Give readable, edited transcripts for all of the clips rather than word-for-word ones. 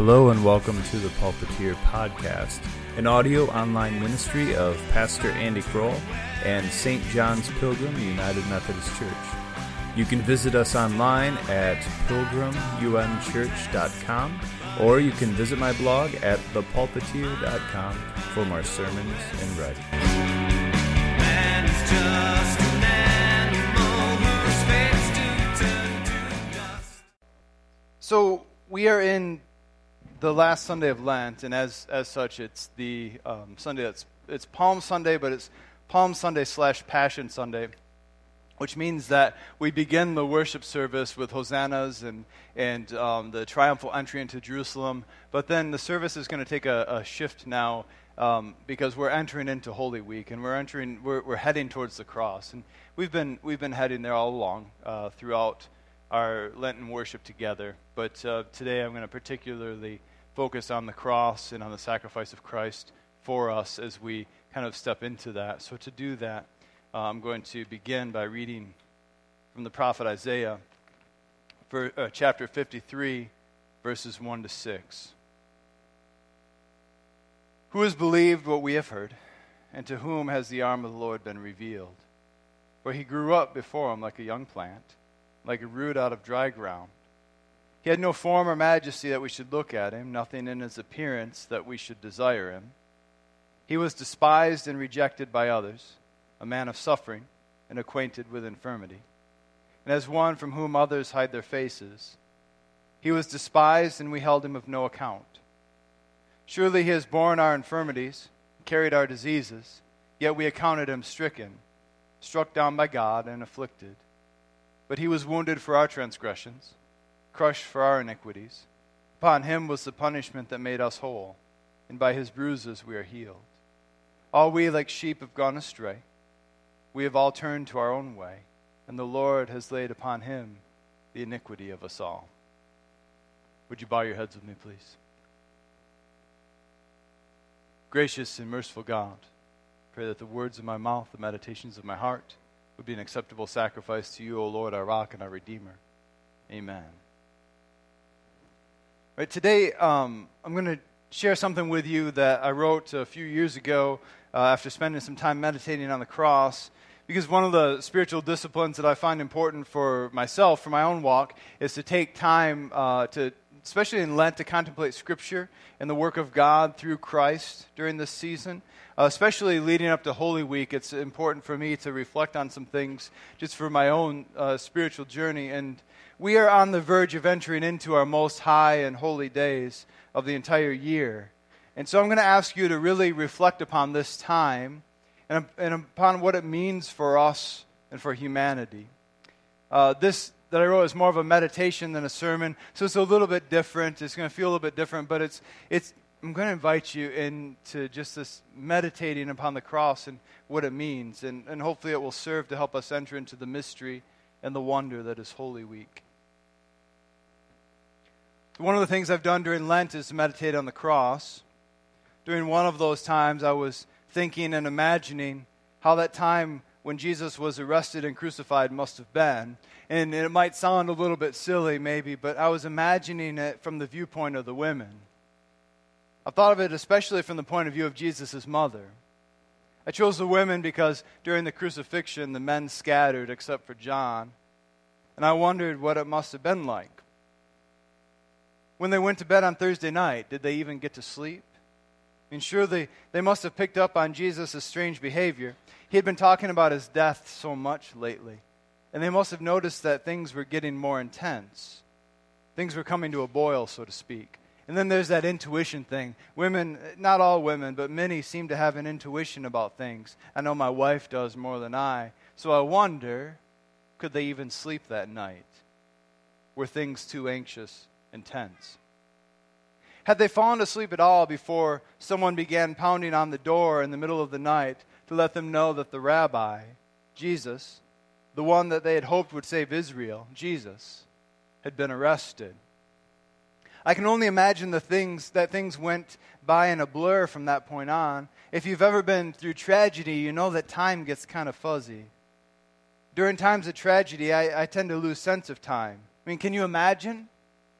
Hello and welcome to the Pulpiteer Podcast, an audio online ministry of Pastor Andy Kroll and St. John's Pilgrim United Methodist Church. You can visit us online at pilgrimumchurch.com, or you can visit my blog at thepulpiteer.com for more sermons and writing. Man is just an animal who expects to turn to dust. So we are in the last Sunday of Lent, and as such, it's the Sunday it's Palm Sunday, but it's Palm Sunday / Passion Sunday, which means that we begin the worship service with hosannas and the triumphal entry into Jerusalem. But then the service is going to take a shift now because we're entering into Holy Week, and we're heading towards the cross, and we've been heading there all along throughout our Lenten worship together. But today I'm going to particularly focus on the cross and on the sacrifice of Christ for us as we kind of step into that. So to do that, I'm going to begin by reading from the prophet Isaiah, for chapter 53, verses 1 to 6. Who has believed what we have heard, and to whom has the arm of the Lord been revealed? For he grew up before him like a young plant, like a root out of dry ground. He had no form or majesty that we should look at him, nothing in his appearance that we should desire him. He was despised and rejected by others, a man of suffering and acquainted with infirmity. And as one from whom others hide their faces, he was despised, and we held him of no account. Surely he has borne our infirmities, carried our diseases, yet we accounted him stricken, struck down by God, and afflicted. But he was wounded for our transgressions, crushed for our iniquities. Upon him was the punishment that made us whole, and by his bruises we are healed. All we like sheep have gone astray. We have all turned to our own way, and the Lord has laid upon him the iniquity of us all. Would you bow your heads with me, please? Gracious and merciful God, pray that the words of my mouth, the meditations of my heart, would be an acceptable sacrifice to you, O Lord, our rock and our Redeemer. Amen. Right, today, I'm going to share something with you that I wrote a few years ago after spending some time meditating on the cross, because one of the spiritual disciplines that I find important for myself, for my own walk, is to take time especially in Lent, to contemplate Scripture and the work of God through Christ during this season. Especially leading up to Holy Week, it's important for me to reflect on some things just for my own spiritual journey. And we are on the verge of entering into our most high and holy days of the entire year. And so I'm going to ask you to really reflect upon this time and upon what it means for us and for humanity. This that I wrote is more of a meditation than a sermon, so it's a little bit different. It's going to feel a little bit different, but I'm going to invite you into just this meditating upon the cross and what it means, and hopefully it will serve to help us enter into the mystery and the wonder that is Holy Week. One of the things I've done during Lent is to meditate on the cross. During one of those times, I was thinking and imagining how that time when Jesus was arrested and crucified must have been. And it might sound a little bit silly maybe, but I was imagining it from the viewpoint of the women. I thought of it especially from the point of view of Jesus' mother. I chose the women because during the crucifixion, the men scattered except for John. And I wondered what it must have been like. When they went to bed on Thursday night, did they even get to sleep? I mean, surely they must have picked up on Jesus' strange behavior. He had been talking about his death so much lately. And they must have noticed that things were getting more intense. Things were coming to a boil, so to speak. And then there's that intuition thing. Women, not all women, but many seem to have an intuition about things. I know my wife does more than I. So I wonder, could they even sleep that night? Were things too anxious and tense? Had they fallen asleep at all before someone began pounding on the door in the middle of the night to let them know that the rabbi, Jesus, the one that they had hoped would save Israel, Jesus, had been arrested? I can only imagine that things went by in a blur from that point on. If you've ever been through tragedy, you know that time gets kind of fuzzy. During times of tragedy, I tend to lose sense of time. I mean, can you imagine?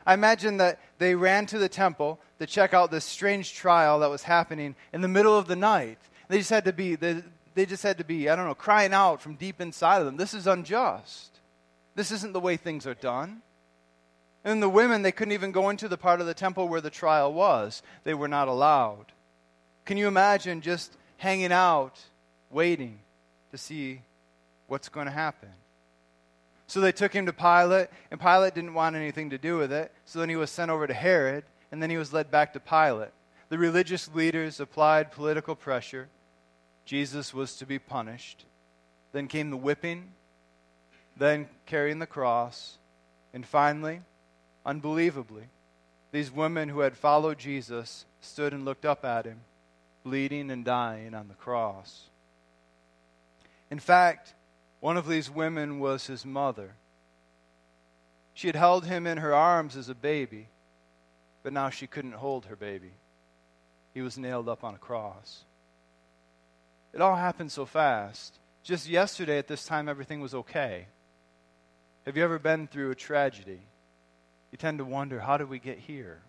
I imagine that they ran to the temple to check out this strange trial that was happening in the middle of the night. They just had to be, I don't know, crying out from deep inside of them. This is unjust. This isn't the way things are done. And the women, they couldn't even go into the part of the temple where the trial was. They were not allowed. Can you imagine just hanging out, waiting to see what's going to happen? So they took him to Pilate, and Pilate didn't want anything to do with it. So then he was sent over to Herod, and then he was led back to Pilate. The religious leaders applied political pressure. Jesus was to be punished. Then came the whipping, then carrying the cross, and finally, unbelievably, these women who had followed Jesus stood and looked up at him, bleeding and dying on the cross. In fact, one of these women was his mother. She had held him in her arms as a baby, but now she couldn't hold her baby. He was nailed up on a cross. It all happened so fast. Just yesterday at this time, everything was okay. Have you ever been through a tragedy? You tend to wonder, how did we get here?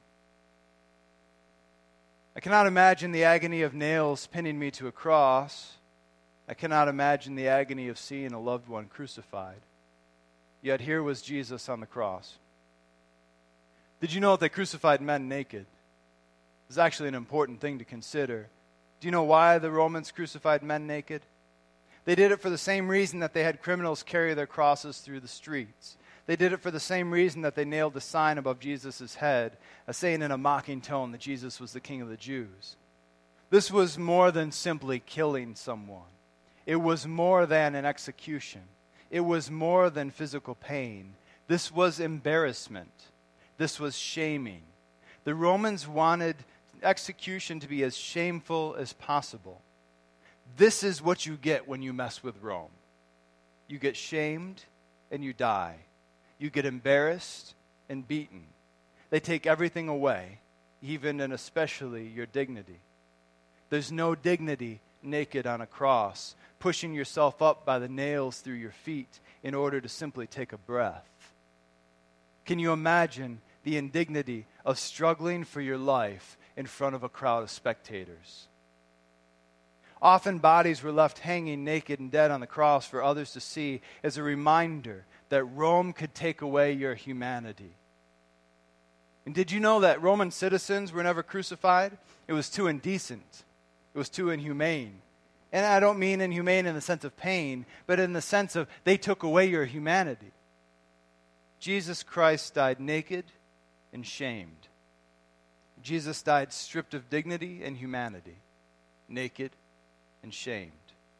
I cannot imagine the agony of nails pinning me to a cross. I cannot imagine the agony of seeing a loved one crucified. Yet here was Jesus on the cross. Did you know that they crucified men naked? It's actually an important thing to consider. Do you know why the Romans crucified men naked? They did it for the same reason that they had criminals carry their crosses through the streets. They did it for the same reason that they nailed a sign above Jesus' head, saying in a mocking tone that Jesus was the King of the Jews. This was more than simply killing someone. It was more than an execution. It was more than physical pain. This was embarrassment. This was shaming. The Romans wanted execution to be as shameful as possible. This is what you get when you mess with Rome. You get shamed and you die. You get embarrassed and beaten. They take everything away, even and especially your dignity. There's no dignity naked on a cross, pushing yourself up by the nails through your feet in order to simply take a breath. Can you imagine the indignity of struggling for your life in front of a crowd of spectators? Often bodies were left hanging naked and dead on the cross for others to see as a reminder that Rome could take away your humanity. And did you know that Roman citizens were never crucified? It was too indecent. It was too inhumane. And I don't mean inhumane in the sense of pain, but in the sense of they took away your humanity. Jesus Christ died naked and shamed. Jesus died stripped of dignity and humanity, naked and shamed.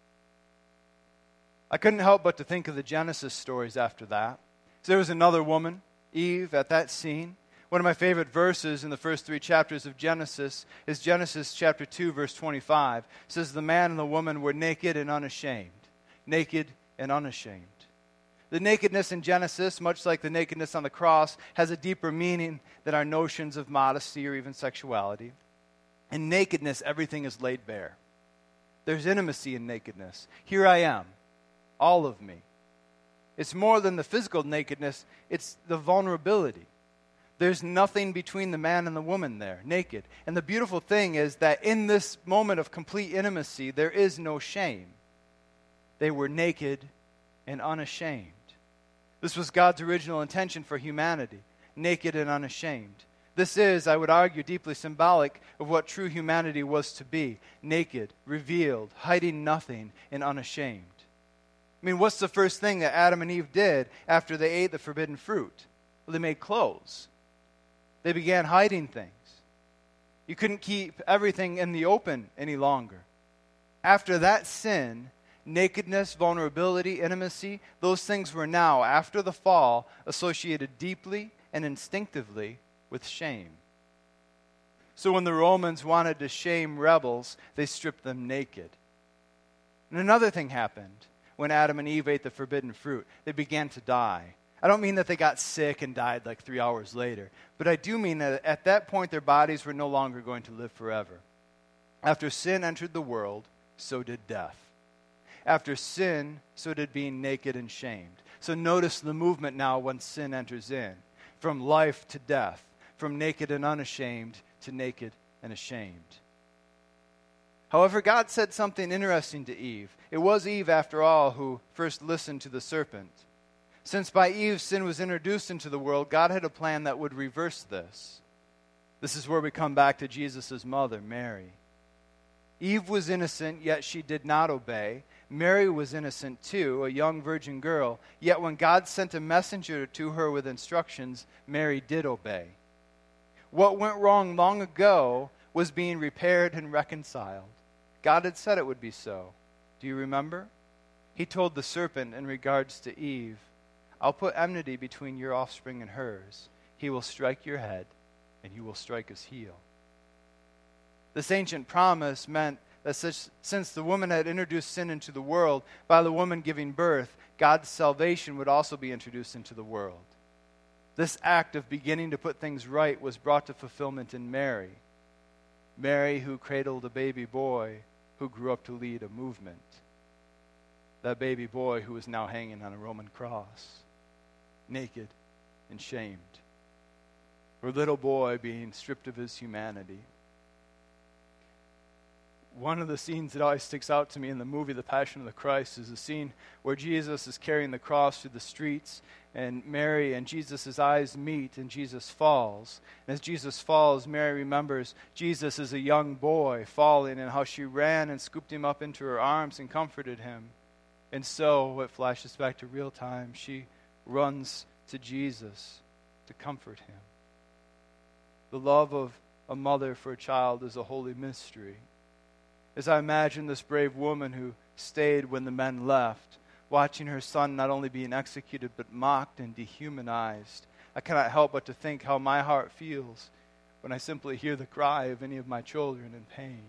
I couldn't help but to think of the Genesis stories after that. So there was another woman, Eve, at that scene. One of my favorite verses in the first 3 chapters of Genesis is Genesis chapter 2, verse 25. It says, the man and the woman were naked and unashamed. Naked and unashamed. The nakedness in Genesis, much like the nakedness on the cross, has a deeper meaning than our notions of modesty or even sexuality. In nakedness, everything is laid bare. There's intimacy in nakedness. Here I am, all of me. It's more than the physical nakedness, it's the vulnerability. There's nothing between the man and the woman there, naked. And the beautiful thing is that in this moment of complete intimacy, there is no shame. They were naked and unashamed. This was God's original intention for humanity, naked and unashamed. This is, I would argue, deeply symbolic of what true humanity was to be, naked, revealed, hiding nothing, and unashamed. I mean, what's the first thing that Adam and Eve did after they ate the forbidden fruit? Well, they made clothes. They began hiding things. You couldn't keep everything in the open any longer. After that sin, nakedness, vulnerability, intimacy, those things were now, after the fall, associated deeply and instinctively with shame. So when the Romans wanted to shame rebels, they stripped them naked. And another thing happened when Adam and Eve ate the forbidden fruit. They began to die. I don't mean that they got sick and died like 3 hours later, but I do mean that at that point their bodies were no longer going to live forever. After sin entered the world, so did death. After sin, so did being naked and shamed. So notice the movement now when sin enters in. from life to death, from naked and unashamed to naked and ashamed. However, God said something interesting to Eve. It was Eve, after all, who first listened to the serpent. Since by Eve sin was introduced into the world, God had a plan that would reverse this. This is where we come back to Jesus' mother, Mary. Eve was innocent, yet she did not obey. Mary was innocent too, a young virgin girl. Yet when God sent a messenger to her with instructions, Mary did obey. What went wrong long ago was being repaired and reconciled. God had said it would be so. Do you remember? He told the serpent in regards to Eve, I'll put enmity between your offspring and hers. He will strike your head, and you will strike his heel. This ancient promise meant that since the woman had introduced sin into the world, by the woman giving birth, God's salvation would also be introduced into the world. This act of beginning to put things right was brought to fulfillment in Mary. Mary, who cradled a baby boy who grew up to lead a movement. That baby boy who is now hanging on a Roman cross, naked and shamed. Her little boy being stripped of his humanity. One of the scenes that always sticks out to me in the movie The Passion of the Christ is the scene where Jesus is carrying the cross through the streets, and Mary and Jesus' eyes meet, and Jesus falls. And as Jesus falls, Mary remembers Jesus as a young boy falling, and how she ran and scooped him up into her arms and comforted him. And so, it flashes back to real time, she runs to Jesus to comfort him. The love of a mother for a child is a holy mystery. As I imagine this brave woman who stayed when the men left, watching her son not only being executed but mocked and dehumanized, I cannot help but to think how my heart feels when I simply hear the cry of any of my children in pain.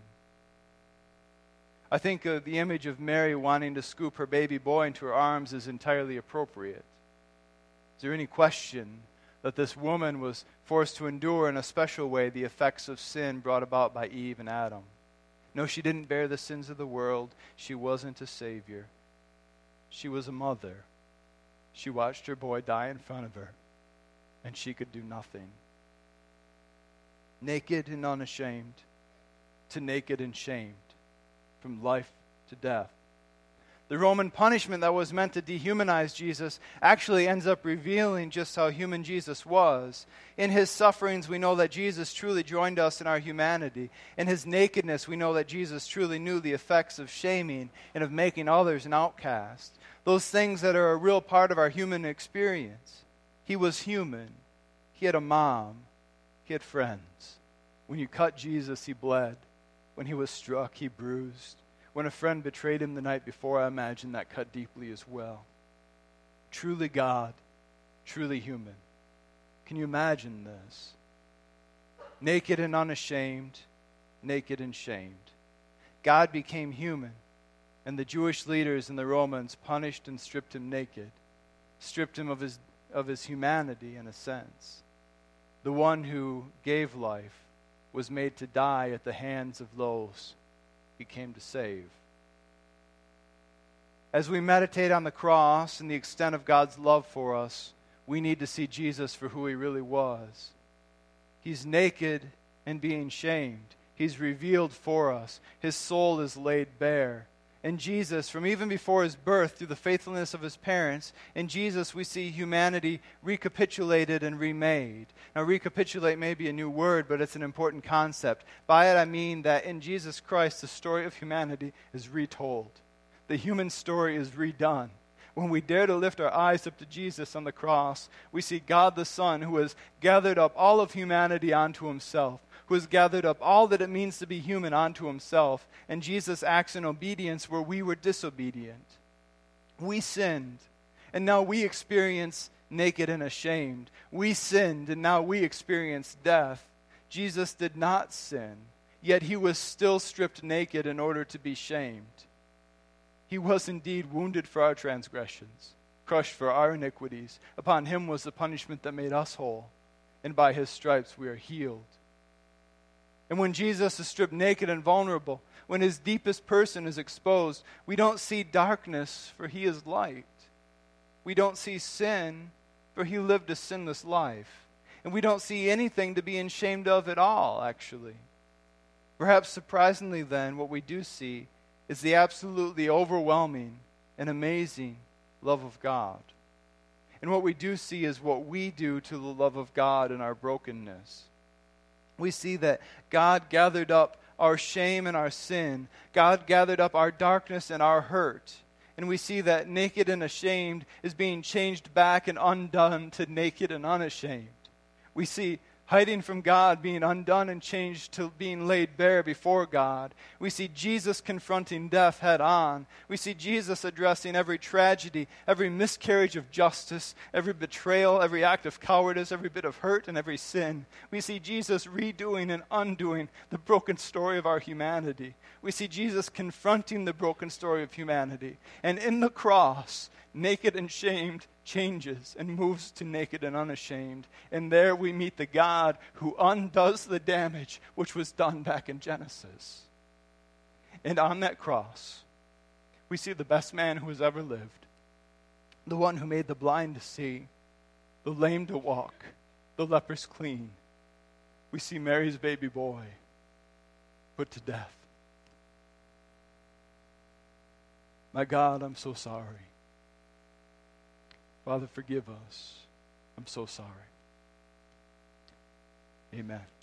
I think the image of Mary wanting to scoop her baby boy into her arms is entirely appropriate. Is there any question that this woman was forced to endure in a special way the effects of sin brought about by Eve and Adam? No, she didn't bear the sins of the world. She wasn't a savior. She was a mother. She watched her boy die in front of her, and she could do nothing. Naked and unashamed to naked and shamed, from life to death. The Roman punishment that was meant to dehumanize Jesus actually ends up revealing just how human Jesus was. In his sufferings, we know that Jesus truly joined us in our humanity. In his nakedness, we know that Jesus truly knew the effects of shaming and of making others an outcast. Those things that are a real part of our human experience. He was human. He had a mom. He had friends. When you cut Jesus, he bled. When he was struck, he bruised. When a friend betrayed him the night before, I imagine that cut deeply as well. Truly God, truly human. Can you imagine this? Naked and unashamed, naked and shamed. God became human, and the Jewish leaders and the Romans punished and stripped him naked, stripped him of his humanity in a sense. The one who gave life was made to die at the hands of those he came to save. As we meditate on the cross and the extent of God's love for us, we need to see Jesus for who he really was. He's naked and being shamed. He's revealed for us. His soul is laid bare. In Jesus, from even before his birth, through the faithfulness of his parents, in Jesus we see humanity recapitulated and remade. Now, recapitulate may be a new word, but it's an important concept. By it I mean that in Jesus Christ, the story of humanity is retold. The human story is redone. When we dare to lift our eyes up to Jesus on the cross, we see God the Son, who has gathered up all of humanity onto himself, who has gathered up all that it means to be human onto himself, and Jesus acts in obedience where we were disobedient. We sinned, and now we experience naked and ashamed. We sinned, and now we experience death. Jesus did not sin, yet he was still stripped naked in order to be shamed. He was indeed wounded for our transgressions, crushed for our iniquities. Upon him was the punishment that made us whole, and by his stripes we are healed. And when Jesus is stripped naked and vulnerable, when his deepest person is exposed, we don't see darkness, for he is light. We don't see sin, for he lived a sinless life. And we don't see anything to be ashamed of at all, actually. Perhaps surprisingly then, what we do see is the absolutely overwhelming and amazing love of God. And what we do see is what we do to the love of God in our brokenness. We see that God gathered up our shame and our sin. God gathered up our darkness and our hurt. And we see that naked and ashamed is being changed back and undone to naked and unashamed. We see hiding from God being undone and changed to being laid bare before God. We see Jesus confronting death head on. We see Jesus addressing every tragedy, every miscarriage of justice, every betrayal, every act of cowardice, every bit of hurt, and every sin. We see Jesus redoing and undoing the broken story of our humanity. We see Jesus confronting the broken story of humanity. And in the cross, naked and shamed changes and moves to naked and unashamed. And there we meet the God who undoes the damage which was done back in Genesis. And on that cross, we see the best man who has ever lived, the one who made the blind to see, the lame to walk, the lepers clean. We see Mary's baby boy put to death. My God, I'm so sorry. Father, forgive us. I'm so sorry. Amen.